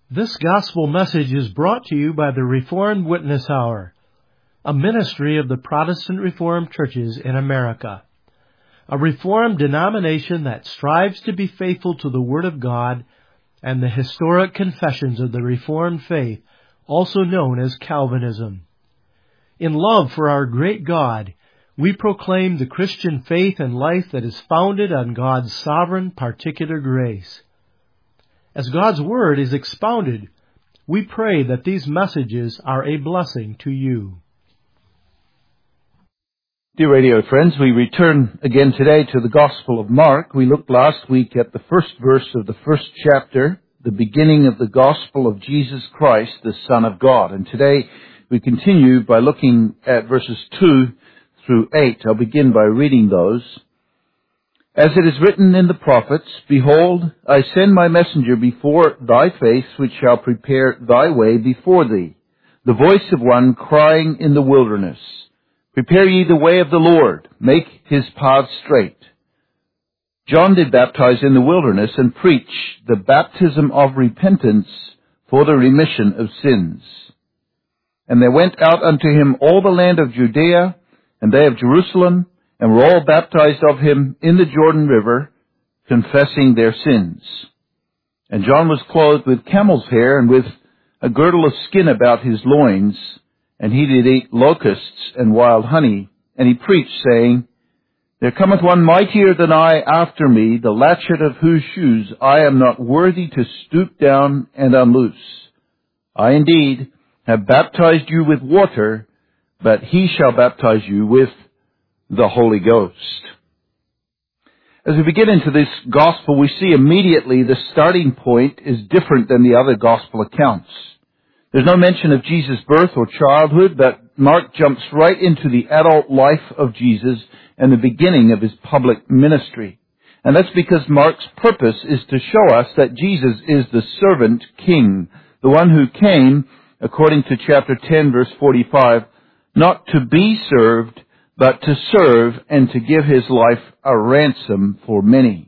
This gospel message is brought to you by the Reformed Witness Hour, a ministry of the Protestant Reformed churches in America. A Reformed denomination that strives to be faithful to the Word of God and the historic confessions of the Reformed faith, also known as Calvinism. In love for our great God, we proclaim the Christian faith and life that is founded on God's sovereign particular grace. As God's Word is expounded, we pray that these messages are a blessing to you. Dear radio friends, we return again today to the Gospel of Mark. We looked last week at the first verse of the first chapter, the beginning of the Gospel of Jesus Christ, the Son of God. And today we continue by looking at verses 2 through 8. I'll begin by reading those. As it is written in the prophets, Behold, I send my messenger before thy face, which shall prepare thy way before thee. The voice of one crying in the wilderness, Prepare ye the way of the Lord, make his paths straight. John did baptize in the wilderness, and preach the baptism of repentance for the remission of sins. And there went out unto him all the land of Judea, and they of Jerusalem, and were all baptized of him in the Jordan River, confessing their sins. And John was clothed with camel's hair, and with a girdle of skin about his loins, and he did eat locusts and wild honey. And he preached, saying, There cometh one mightier than I after me, the latchet of whose shoes I am not worthy to stoop down and unloose. I indeed have baptized you with water, but he shall baptize you with the Holy Ghost. As we begin into this gospel, we see immediately the starting point is different than the other gospel accounts. There's no mention of Jesus' birth or childhood, but Mark jumps right into the adult life of Jesus and the beginning of his public ministry. And that's because Mark's purpose is to show us that Jesus is the servant king, the one who came, according to chapter 10, verse 45, not to be served, but to serve and to give his life a ransom for many.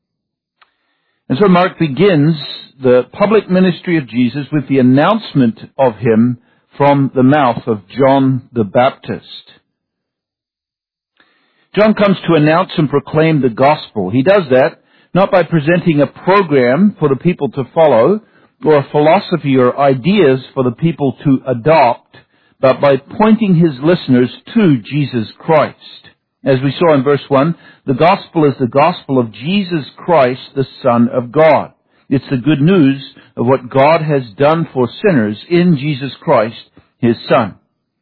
And so Mark begins the public ministry of Jesus with the announcement of him from the mouth of John the Baptist. John comes to announce and proclaim the gospel. He does that not by presenting a program for the people to follow, or a philosophy or ideas for the people to adopt, but by pointing his listeners to Jesus Christ. As we saw in verse 1, the gospel is the gospel of Jesus Christ, the Son of God. It's the good news of what God has done for sinners in Jesus Christ, his Son.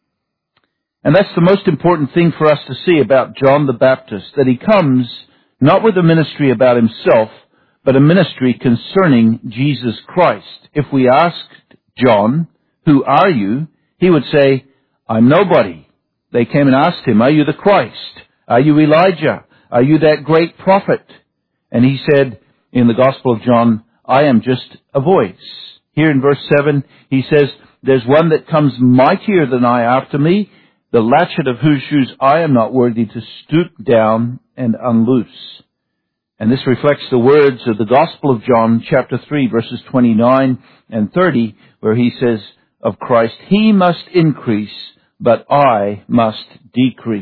And that's the most important thing for us to see about John the Baptist, that he comes not with a ministry about himself, but a ministry concerning Jesus Christ. If we asked John, Who are you? He would say, I'm nobody. They came and asked him, Are you the Christ? Are you Elijah? Are you that great prophet? And he said in the Gospel of John, I am just a voice. Here in verse 7, he says, There's one that comes mightier than I after me, the latchet of whose shoes I am not worthy to stoop down and unloose. And this reflects the words of the Gospel of John, chapter 3, verses 29 and 30, where he says of Christ, He must increase, but I must decrease.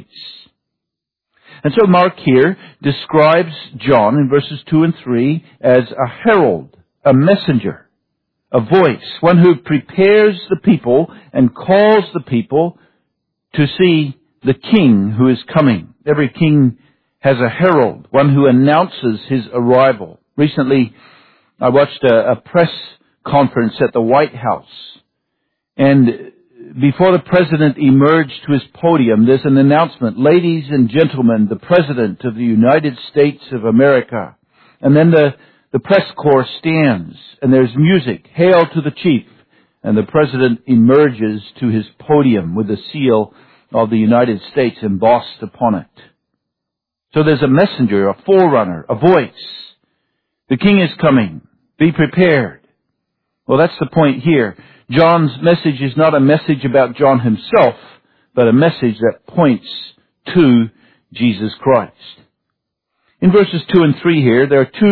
And so Mark here describes John in verses 2 and 3 as a herald, a messenger, a voice, one who prepares the people and calls the people to see the king who is coming. Every king has a herald, one who announces his arrival. Recently, I watched a press conference at the White House, and before the president emerged to his podium, there's an announcement, Ladies and gentlemen, the President of the United States of America. And then the press corps stands, and there's music, Hail to the Chief. And the president emerges to his podium with the seal of the United States embossed upon it. So there's a messenger, a forerunner, a voice. The king is coming. Be prepared. Well, that's the point here. John's message is not a message about John himself, but a message that points to Jesus Christ. In verses 2 and 3 here, there are two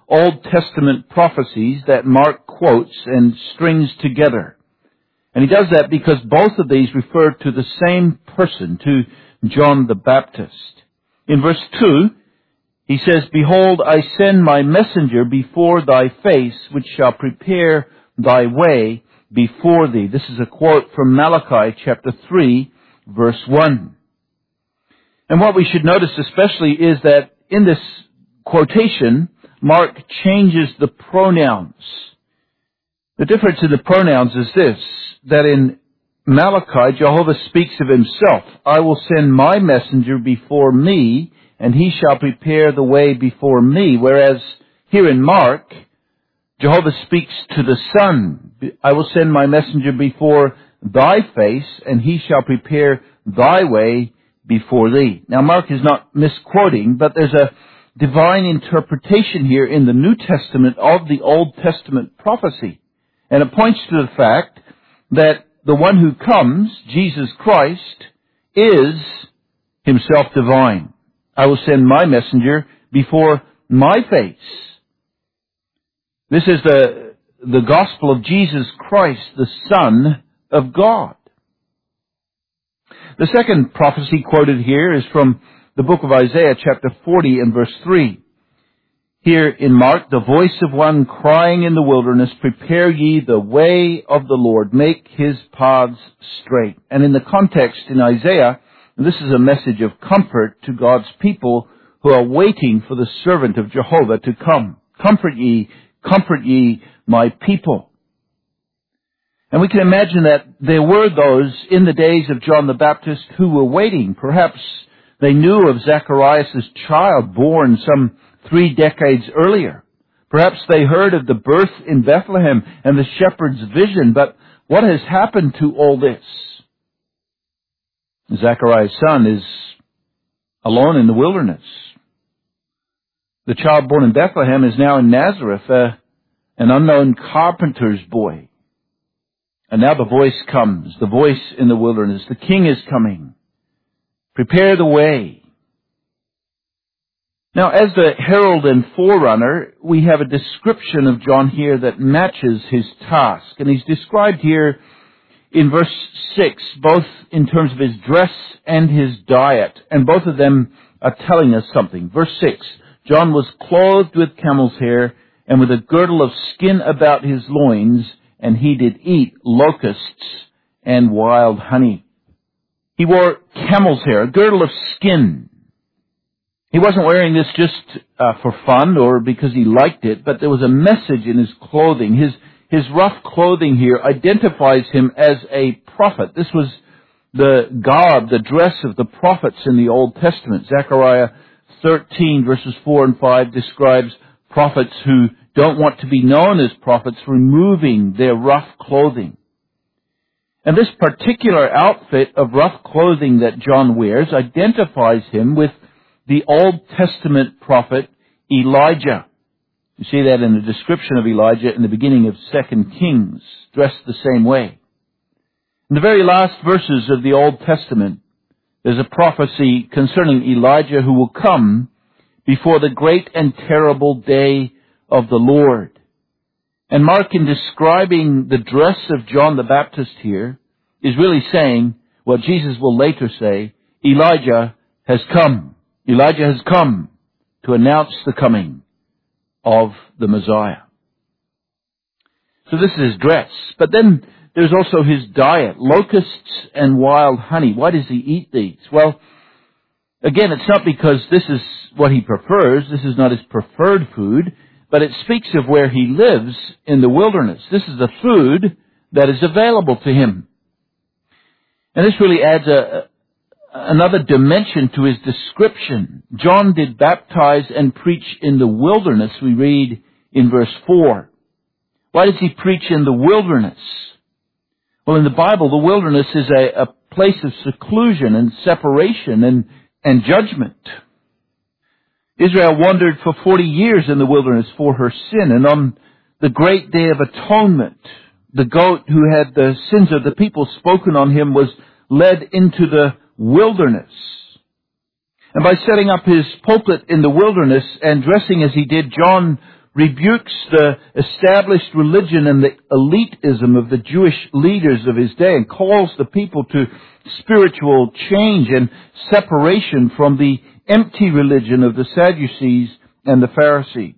Old Testament prophecies that Mark quotes and strings together. And he does that because both of these refer to the same person, to John the Baptist. In verse 2, he says, "Behold, I send my messenger before thy face, which shall prepare thy way before thee." This is a quote from Malachi chapter 3, verse 1. And what we should notice especially is that in this quotation, Mark changes the pronouns. The difference in the pronouns is this, that in Malachi, Jehovah speaks of himself. "I will send my messenger before me, and he shall prepare the way before me." Whereas here in Mark, Jehovah speaks to the Son. "I will send my messenger before thy face, and he shall prepare thy way before thee." Now Mark is not misquoting, but there's a divine interpretation here in the New Testament of the Old Testament prophecy. And it points to the fact that the one who comes, Jesus Christ, is himself divine. "I will send my messenger before my face." This is the gospel of Jesus Christ, the Son of God. The second prophecy quoted here is from the book of Isaiah, chapter 40 and verse 3. Here in Mark, "The voice of one crying in the wilderness, prepare ye the way of the Lord, make his paths straight." And in the context in Isaiah, this is a message of comfort to God's people who are waiting for the servant of Jehovah to come. Comfort ye, my people." And we can imagine that there were those in the days of John the Baptist who were waiting. Perhaps they knew of Zacharias' child born some 3 decades earlier. Perhaps they heard of the birth in Bethlehem and the shepherd's vision, but what has happened to all this? Zacharias' son is alone in the wilderness. The child born in Bethlehem is now in Nazareth, an unknown carpenter's boy. And now the voice comes, the voice in the wilderness. The king is coming. Prepare the way. Now, as the herald and forerunner, we have a description of John here that matches his task. And he's described here in verse 6, both in terms of his dress and his diet. And both of them are telling us something. Verse 6, "John was clothed with camel's hair and with a girdle of skin about his loins, and he did eat locusts and wild honey." He wore camel's hair, a girdle of skin. He wasn't wearing this just for fun or because he liked it, but there was a message in his clothing. His rough clothing here identifies him as a prophet. This was the garb, the dress of the prophets in the Old Testament. Zechariah 13 verses 4 and 5 describes prophets who don't want to be known as prophets removing their rough clothing. And this particular outfit of rough clothing that John wears identifies him with the Old Testament prophet Elijah. You see that in the description of Elijah in the beginning of 2 Kings, dressed the same way. In the very last verses of the Old Testament, there's a prophecy concerning Elijah who will come before the great and terrible day of the Lord. And Mark, in describing the dress of John the Baptist here, is really saying what Jesus will later say, Elijah has come. Elijah has come to announce the coming of the Messiah. So this is his dress. But then there's also his diet, locusts and wild honey. Why does he eat these? Well, again, it's not because this is what he prefers. This is not his preferred food, but it speaks of where he lives in the wilderness. This is the food that is available to him. And this really adds another dimension to his description. John did baptize and preach in the wilderness, we read in verse 4. Why does he preach in the wilderness? Well, in the Bible, the wilderness is a place of seclusion and separation and judgment. Israel wandered for 40 years in the wilderness for her sin, and on the great day of atonement, the goat who had the sins of the people spoken on him was led into the wilderness. And by setting up his pulpit in the wilderness and dressing as he did, John rebukes the established religion and the elitism of the Jewish leaders of his day and calls the people to spiritual change and separation from the empty religion of the Sadducees and the Pharisees.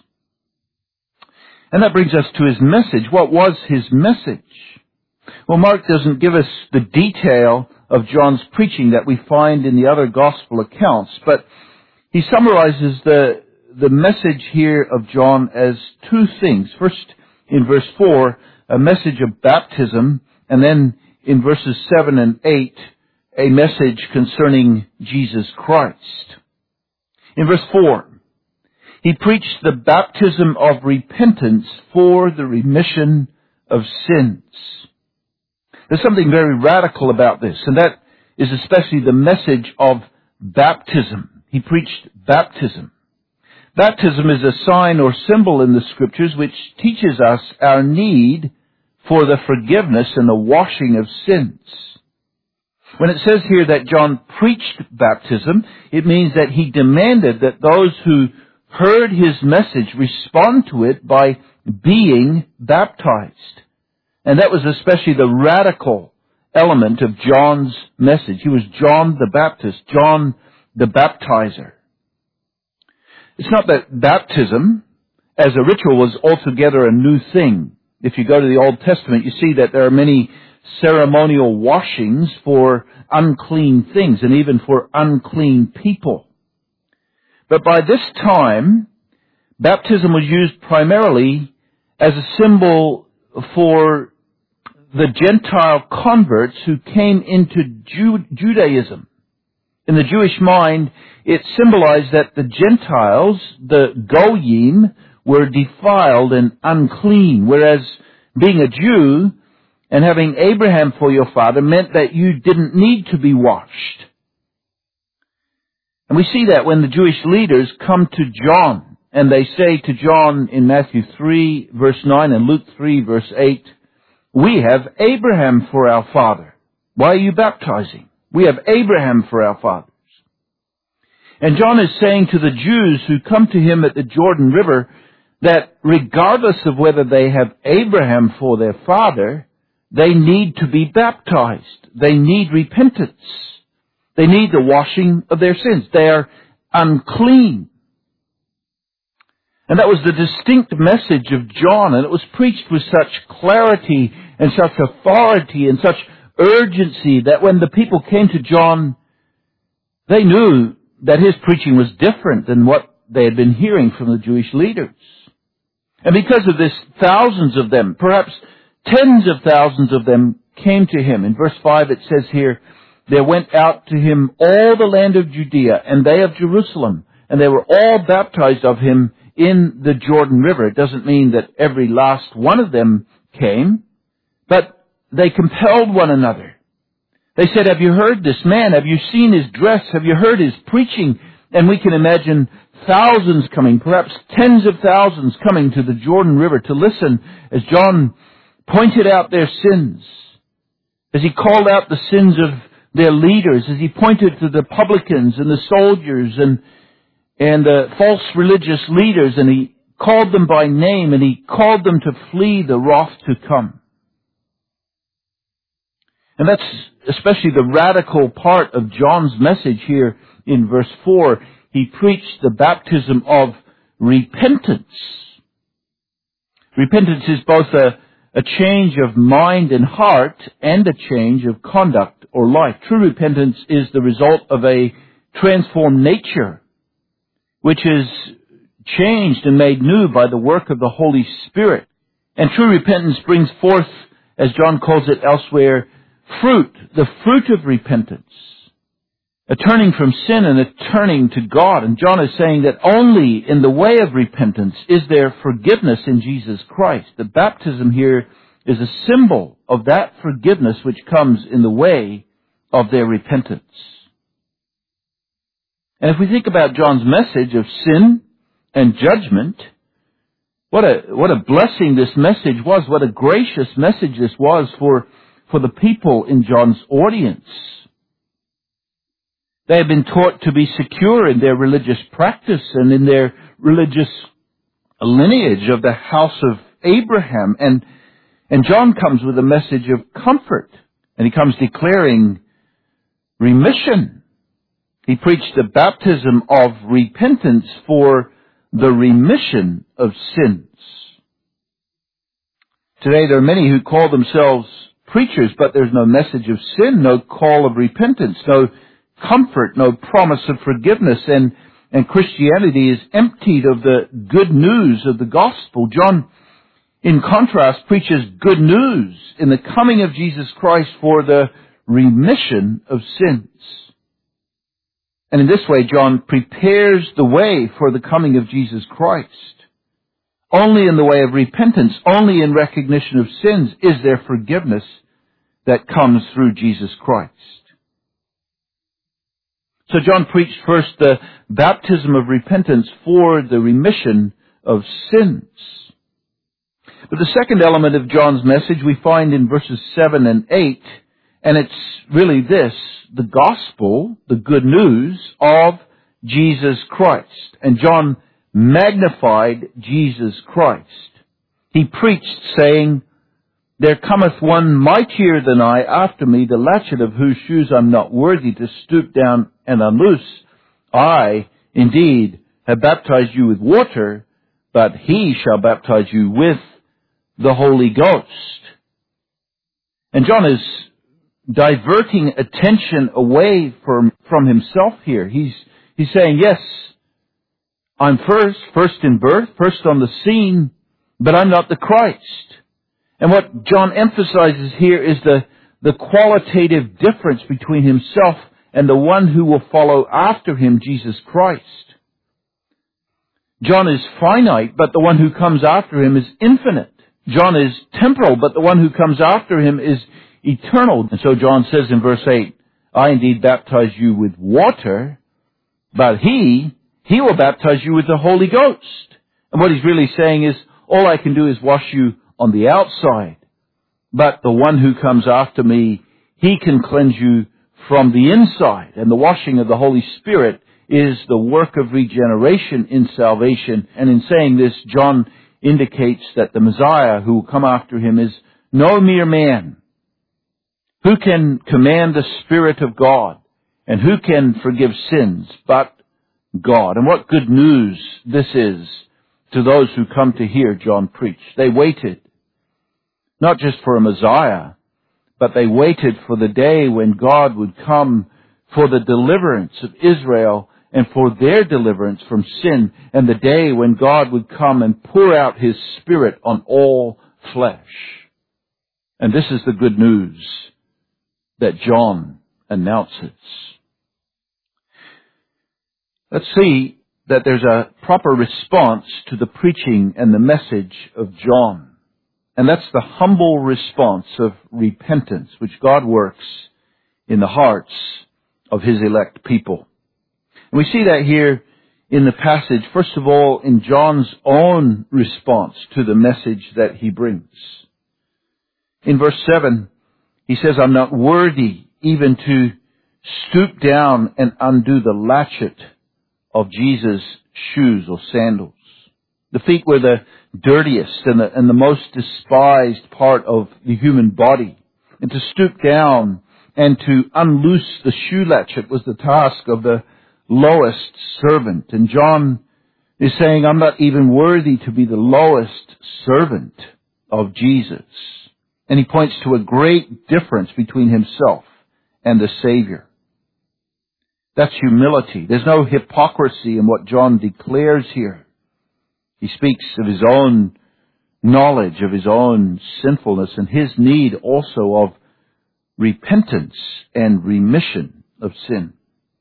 And that brings us to his message. What was his message? Well, Mark doesn't give us the detail of John's preaching that we find in the other gospel accounts, but he summarizes the message here of John as two things. First, in verse 4, a message of baptism, and then in verses 7 and 8, a message concerning Jesus Christ. In verse 4, he preached the baptism of repentance for the remission of sins. There's something very radical about this, and that is especially the message of baptism. He preached baptism. Baptism is a sign or symbol in the Scriptures which teaches us our need for the forgiveness and the washing of sins. When it says here that John preached baptism, it means that he demanded that those who heard his message respond to it by being baptized. And that was especially the radical element of John's message. He was John the Baptist, John the Baptizer. It's not that baptism as a ritual was altogether a new thing. If you go to the Old Testament, you see that there are many ceremonial washings for unclean things and even for unclean people. But by this time, baptism was used primarily as a symbol for the Gentile converts who came into Judaism. In the Jewish mind, it symbolized that the Gentiles, the Goyim, were defiled and unclean, whereas being a Jew and having Abraham for your father meant that you didn't need to be washed. And we see that when the Jewish leaders come to John, and they say to John in Matthew 3, verse 9, and Luke 3, verse 8, "We have Abraham for our father. Why are you baptizing? We have Abraham for our fathers." And John is saying to the Jews who come to him at the Jordan River that regardless of whether they have Abraham for their father, they need to be baptized. They need repentance. They need the washing of their sins. They are unclean. And that was the distinct message of John, and it was preached with such clarity and such authority and such urgency that when the people came to John, they knew that his preaching was different than what they had been hearing from the Jewish leaders. And because of this, thousands of them, perhaps tens of thousands of them, came to him. In verse 5 it says here, "There went out to him all the land of Judea, and they of Jerusalem, and they were all baptized of him in the Jordan River." It doesn't mean that every last one of them came, but they compelled one another. They said, "Have you heard this man? Have you seen his dress? Have you heard his preaching?" And we can imagine thousands coming, perhaps tens of thousands coming to the Jordan River to listen as John pointed out their sins, as he called out the sins of their leaders, as he pointed to the publicans and the soldiers and the false religious leaders, and he called them by name, and he called them to flee the wrath to come. And that's especially the radical part of John's message here in verse 4. He preached the baptism of repentance. Repentance is both a change of mind and heart and a change of conduct or life. True repentance is the result of a transformed nature, which is changed and made new by the work of the Holy Spirit. And true repentance brings forth, as John calls it elsewhere, fruit, the fruit of repentance. A turning from sin and a turning to God. And John is saying that only in the way of repentance is there forgiveness in Jesus Christ. The baptism here is a symbol of that forgiveness which comes in the way of their repentance. And if we think about John's message of sin and judgment, what a blessing this message was, what a gracious message this was for the people in John's audience. They had been taught to be secure in their religious practice and in their religious a lineage of the house of Abraham. And John comes with a message of comfort. And he comes declaring remission. He preached a baptism of repentance for the remission of sins. Today there are many who call themselves preachers, but there's no message of sin, no call of repentance, no comfort, no promise of forgiveness, and Christianity is emptied of the good news of the gospel. John, in contrast, preaches good news in the coming of Jesus Christ for the remission of sins. And in this way, John prepares the way for the coming of Jesus Christ. Only in the way of repentance, only in recognition of sins is there forgiveness that comes through Jesus Christ. So John preached first the baptism of repentance for the remission of sins. But the second element of John's message we find in verses 7 and 8, and it's really this, the gospel, the good news of Jesus Christ. And John magnified Jesus Christ. He preached, saying, "There cometh one mightier than I after me, the latchet of whose shoes I'm not worthy to stoop down and unloose. I, indeed, have baptized you with water, but he shall baptize you with the Holy Ghost." And John is diverting attention away from himself here. He's saying, yes, I'm first in birth, first on the scene, but I'm not the Christ. And what John emphasizes here is the qualitative difference between himself and the one who will follow after him, Jesus Christ. John is finite, but the one who comes after him is infinite. John is temporal, but the one who comes after him is eternal. And so John says in verse 8, "I indeed baptize you with water, but he will baptize you with the Holy Ghost." And what he's really saying is, all I can do is wash you on the outside, but the one who comes after me, he can cleanse you from the inside. And the washing of the Holy Spirit is the work of regeneration in salvation. And in saying this, John indicates that the Messiah who will come after him is no mere man. Who can command the Spirit of God? And who can forgive sins but God? And what good news this is to those who come to hear John preach. They waited, not just for a Messiah, but they waited for the day when God would come for the deliverance of Israel and for their deliverance from sin, and the day when God would come and pour out His Spirit on all flesh. And this is the good news that John announces. Let's see that there's a proper response to the preaching and the message of John. And that's the humble response of repentance, which God works in the hearts of His elect people. And we see that here in the passage, first of all, in John's own response to the message that he brings. In verse 7, he says, "I'm not worthy even to stoop down and undo the latchet of Jesus' shoes or sandals." The feet were the dirtiest and the most despised part of the human body. And to stoop down and to unloose the shoe latchet was the task of the lowest servant. And John is saying, I'm not even worthy to be the lowest servant of Jesus. And he points to a great difference between himself and the Savior. That's humility. There's no hypocrisy in what John declares here. He speaks of his own knowledge, of his own sinfulness, and his need also of repentance and remission of sin.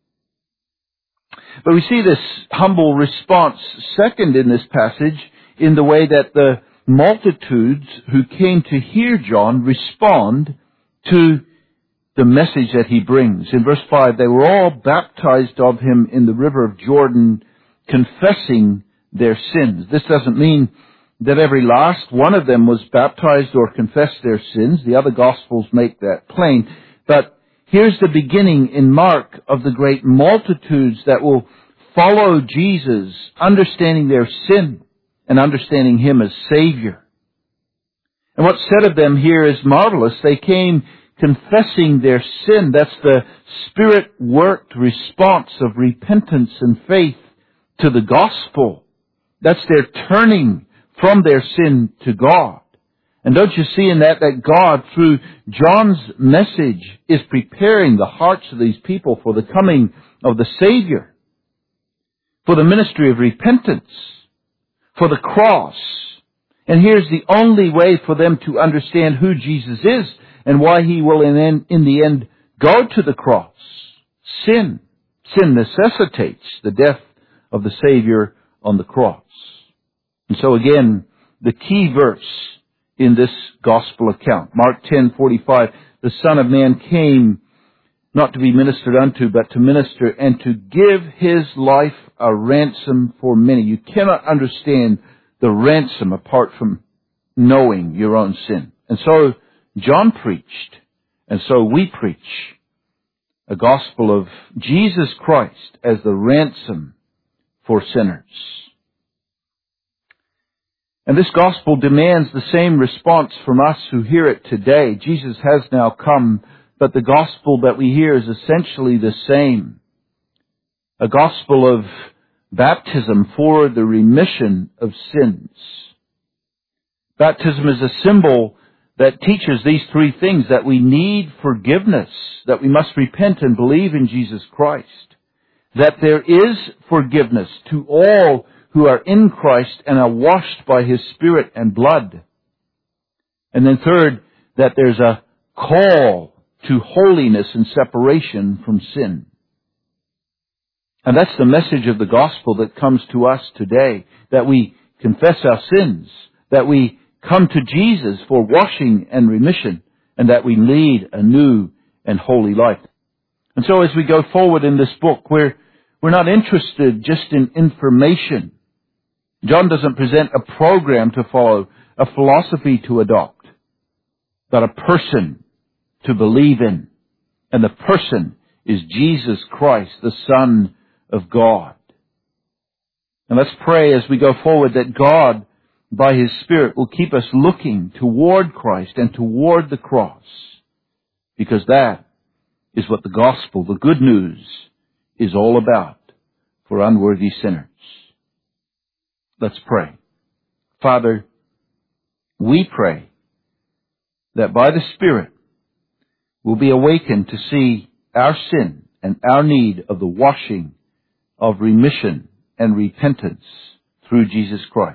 But we see this humble response second in this passage in the way that the multitudes who came to hear John respond to the message that he brings. In verse 5, they were all baptized of him in the river of Jordan, confessing their sins. This doesn't mean that every last one of them was baptized or confessed their sins. The other Gospels make that plain. But here's the beginning in Mark of the great multitudes that will follow Jesus, understanding their sin and understanding Him as Savior. And what's said of them here is marvelous. They came confessing their sin. That's the Spirit-worked response of repentance and faith to the gospel. That's their turning from their sin to God. And don't you see in that God, through John's message, is preparing the hearts of these people for the coming of the Savior, for the ministry of repentance, for the cross. And here's the only way for them to understand who Jesus is and why He will in the end go to the cross. Sin. Sin necessitates the death of the Savior on the cross. And so again, the key verse in this gospel account, Mark 10:45, the Son of Man came not to be ministered unto, but to minister and to give His life a ransom for many. You cannot understand the ransom apart from knowing your own sin. And so John preached, and so we preach a gospel of Jesus Christ as the ransom for sinners. And this gospel demands the same response from us who hear it today. Jesus has now come, but the gospel that we hear is essentially the same. A gospel of baptism for the remission of sins. Baptism is a symbol that teaches these three things: that we need forgiveness, that we must repent and believe in Jesus Christ, that there is forgiveness to all who are in Christ and are washed by His Spirit and blood. And then third, that there's a call to holiness and separation from sin. And that's the message of the gospel that comes to us today, that we confess our sins, that we come to Jesus for washing and remission, and that we lead a new and holy life. And so as we go forward in this book, we're not interested just in information. John doesn't present a program to follow, a philosophy to adopt, but a person to believe in. And the person is Jesus Christ, the Son of God. And let's pray as we go forward that God, by His Spirit, will keep us looking toward Christ and toward the cross, because that is what the gospel, the good news, is all about for unworthy sinners. Let's pray. Father, we pray that by the Spirit we'll be awakened to see our sin and our need of the washing of remission and repentance through Jesus Christ.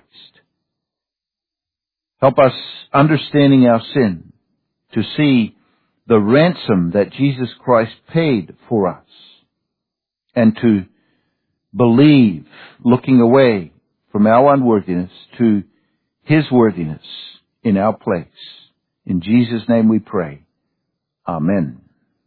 Help us, understanding our sin, to see the ransom that Jesus Christ paid for us, and to believe, looking away from our unworthiness to His worthiness in our place. In Jesus' name we pray. Amen.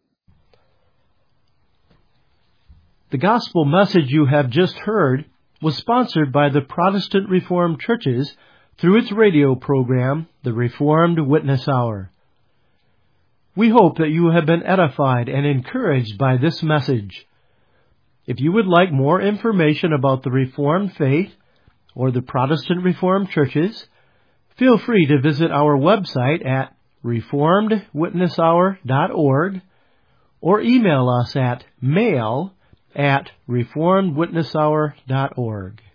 The gospel message you have just heard was sponsored by the Protestant Reformed Churches through its radio program, The Reformed Witness Hour. We hope that you have been edified and encouraged by this message. If you would like more information about the Reformed faith or the Protestant Reformed Churches, feel free to visit our website at reformedwitnesshour.org or email us at mail@reformedwitnesshour.org.